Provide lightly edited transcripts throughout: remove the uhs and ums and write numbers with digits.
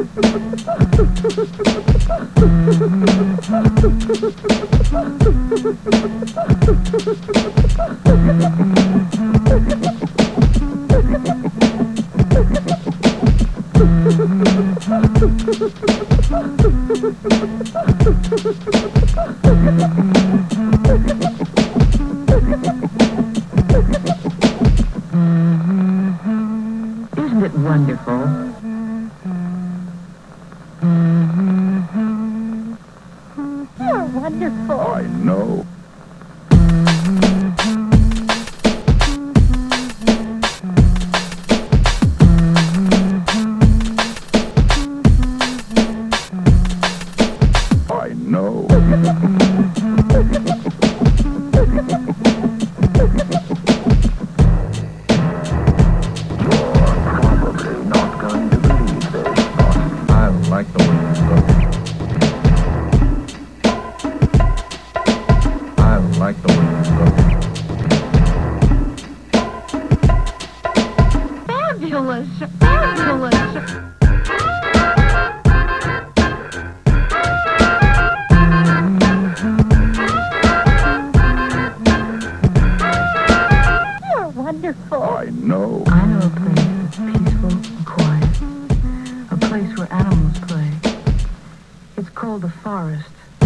Isn't it wonderful? You're wonderful. I know. I know. Probably not going to believe this, boss. I like the way you look. I like the way you look. Fabulous. Fabulous. You're wonderful. I know. I know a place that's peaceful and quiet. A place where animals play. It's called the forest.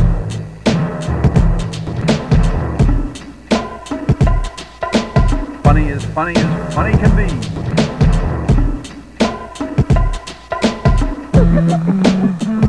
Funny as funny can be.